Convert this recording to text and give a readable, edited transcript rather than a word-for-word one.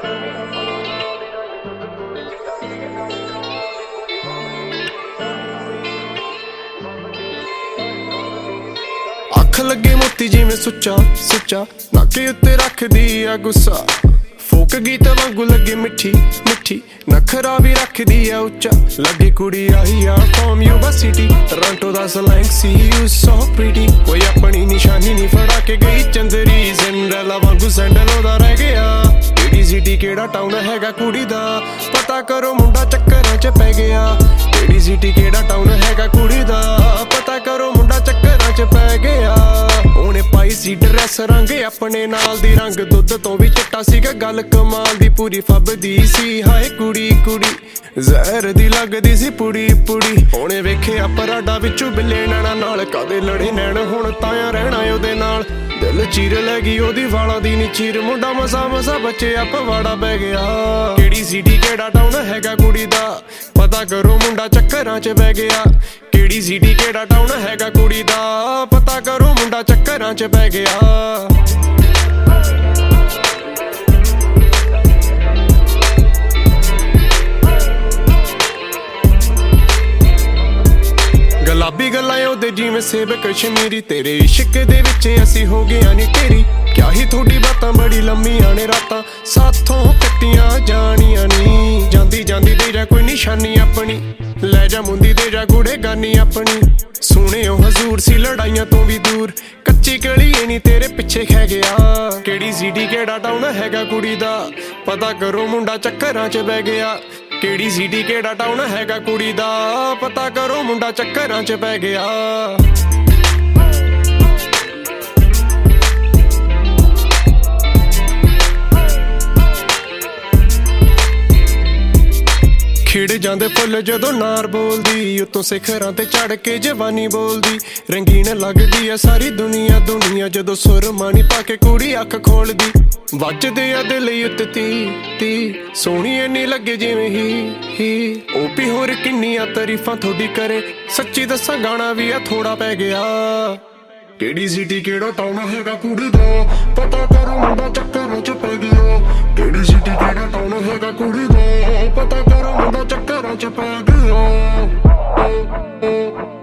ਅੱਖ ਲੱਗੇ ਮੋਤੀ ਜਿਵੇਂ ਸੁੱਚਾ ਸੁੱਚਾ, ਨਾਕੇ ਉੱਤੇ ਰੱਖਦੀ ਆ ਗੁੱਸਾ। ਫੋਕ ਗੀਤ ਵਾਂਗੂ ਲੱਗੇ ਮਿੱਠੀ ਮਿੱਠੀ, ਨਖਰਾ ਵੀ ਰੱਖਦੀ ਆ ਉੱਚਾ। ਲੱਗੇ ਕੁੜੀ ਆਈ ਆ ਫਰੋਮ ਯੂਨੀਵਰਸਿਟੀ, ਟੋਰਾਂਟੋ ਦਾ ਸਲੈਂਗ ਸੀ ਯੂ ਸੋ ਪ੍ਰੀਟੀ। ਕੋਈ ਆਪਣੀ ਨਿਸ਼ਾਨੀ ਨਹੀਂ ਫੜਾ ਕੇ ਗਈ ਚੰਦਰੀ, ਸਿੰਡਰੈਲਾ ਵਾਂਗੂ ਸੈਂਡਲ ਉਹਦਾ ਰਹਿ ਗਿਆ। ਕਿਹੜੀ ਸਿਟੀ ਕਿਹੜਾ ਟਾਊਨ ਹੈਗਾ ਕੁੜੀ ਦਾ, ਪਤਾ ਕਰੋ ਮੁੰਡਾ ਚੱਕਰਾਂ 'ਚ ਪੈ ਗਿਆ। ਕਿਹੜੀ ਸਿਟੀ ਕਿਹੜਾ ਟਾਊਨ ਹੈਗਾ ਕੁੜੀ ਦਾ, ਪਤਾ ਕਰੋ ਮੁੰਡਾ ਚੱਕਰਾਂ 'ਚ ਪੈ ਗਿਆ। ਉਹਨੇ ਪਾਈ ਸੀ ਡਰੈਸ ਰੰਗ ਆਪਣੇ ਨਾਲ ਦੀ, ਰੰਗ ਦੁੱਧ ਤੋਂ ਵੀ ਚਿੱਟਾ ਸੀਗਾ। ਗੱਲ ਕਮਾਲ ਦੀ ਪੂਰੀ ਫੱਬਦੀ ਸੀ, ਹਾਏ ਕੁੜੀ ਕੁੜੀ ਜ਼ਹਿਰ ਦੀ ਲੱਗਦੀ ਸੀ ਪੁੜੀ ਪੁੜੀ। ਉਹਨੇ ਵੇਖਿਆ ਪਰਾਡਾ ਵਿੱਚੋਂ ਬਿੱਲੇ ਨੈਣਾ ਨਾਲ, ਕਦੇ ਲੜੇ ਨੈਣ ਹੁਣ ਤਾਇਆ ਰਹਿਣਾ ਉਹਦੇ ਨਾਲ। ਦਿਲ ਚੀਰ ਲੈ ਗਈ ਉਹਦੀ ਵਾਲਾਂ ਦੀ ਨੀ ਚੀਰ, ਮੁੰਡਾ ਮਸਾ ਮਸਾ ਬੱਚਿਆ ਪਵਾੜਾ ਪੈ ਗਿਆ। ਕਿਹੜੀ ਸਿਟੀ ਕਿਹੜਾ ਟਾਊਨ ਹੈਗਾ ਕੁੜੀ ਦਾ, ਪਤਾ ਕਰੋ ਮੁੰਡਾ ਚੱਕਰਾਂ 'ਚ ਪੈ ਗਿਆ। ਕਿਹੜੀ ਸਿਟੀ ਕਿਹੜਾ ਟਾਊਨ ਹੈਗਾ ਕੁੜੀ ਦਾ, ਪਤਾ ਕਰੋ ਮੁੰਡਾ ਚੱਕਰਾਂ 'ਚ ਪੈ ਗਿਆ। ਗੁਲਾਬੀ ਗੱਲਾਂ ਉਹਦੇ ਜਿਵੇਂ ਸੇਬ ਕਸ਼ਮੀਰੀ, ਤੇਰੇ ਇਸ਼ਕ ਦੇ ਵਿੱਚ ਅਸੀਂ ਹੋ ਗਏ ਨੀ ਤੇਰੀ। ਕਿਆ ਹੀ ਤੁਹਾਡੀ ਬਾਤਾਂ ਬੜੀ ਲੰਮੀਆਂ ਨੇ ਰਾਤਾਂ, ਸਾਥੋਂ ਕੱਟੀਆਂ ਜਾਣੀਆਂ ਨੀ। ਜਾਂਦੀ ਜਾਂਦੀ ਦੇ ਜਾ ਕੋਈ ਨਿਸ਼ਾਨੀ ਆਪਣੀ, ਲੈ ਜਾ ਮੁੰਦੀ ਦੇ ਜਾ ਗੁੜੇ ਗਾਨੀ ਆਪਣੀ। ਸੁਣਿਓ ਹਜ਼ੂਰ ਸੀ ਲੜਾਈਆਂ ਤੋਂ ਵੀ ਦੂਰ, ਕੱਚੀ ਕਲੀਏ ਨੀ ਤੇਰੇ ਪਿੱਛੇ ਖਹਿ ਗਿਆ। ਕਿਹੜੀ ਸਿਟੀ ਕਿਹੜਾ ਟਾਊਨ ਹੈਗਾ ਕੁੜੀ ਦਾ, ਪਤਾ ਕਰੋ ਮੁੰਡਾ ਚੱਕਰਾਂ 'ਚ ਬਹਿ ਗਿਆ। ਕਿਹੜੀ ਸਿਟੀ ਕਿਹੜਾ ਟਾਊਨ ਹੈਗਾ ਕੁੜੀ ਦਾ, ਪਤਾ ਕਰੋ ਮੁੰਡਾ ਚੱਕਰਾਂ 'ਚ ਪੈ ਗਿਆ। ਖਿੜ ਜਾਂਦੇ ਫੁੱਲ ਜਦੋਂ ਨਾਰ ਬੋਲਦੀ, ਉੱਤੋਂ ਸਿਖਰਾਂ ਤੇ ਚੜ ਕੇ ਜਵਾਨੀ ਬੋਲਦੀ। ਰੰਗੀਨ ਲੱਗਦੀ ਆ ਸਾਰੀ ਦੁਨੀਆ ਦੁਨੀਆ, ਜਦੋਂ ਸੁਰਮਾਨੀ ਪਾ ਕੇ ਕੁੜੀ ਅੱਖ ਖੋਲਦੀ। ਵੱਜਦੇ ਆ ਦਿਲ ਉੱਤੇ ਤੀ ਤੀ, ਸੋਹਣੀ ਇੰਨੀ ਲੱਗੇ ਜਿਵੇਂ ਹੀ ਉਹ ਵੀ ਹੋਰ ਕਿੰਨੀਆਂ ਤਾਰੀਫਾਂ ਤੁਹਾਡੀ ਕਰੇ। ਸੱਚੀ ਦੱਸਾਂ ਗਾਣਾ ਵੀ ਆ ਥੋੜਾ ਪੈ ਗਿਆ। ਕਿਹੜੀ ਸਿਟੀ ਕਿਹੜਾ ਟਾਊਨ ਹੈਗਾ ਕੁੜੀ ਦਾ, ਪਤਾ ਕਰੋ ਮੁੰਡਾ ਚੱਕਰਾਂ 'ਚ ਪੈ ਗਿਆ। ਕਿਹੜੀ ਸਿਟੀ ਕਿਹੜਾ ਟਾਊਨ ਹੈਗਾ ਕੁੜੀ ਦਾ, ਪਤਾ ਕਰੋ ਮੁੰਡਾ ਚੱਕਰਾਂ 'ਚ ਪੈ ਗਿਆ।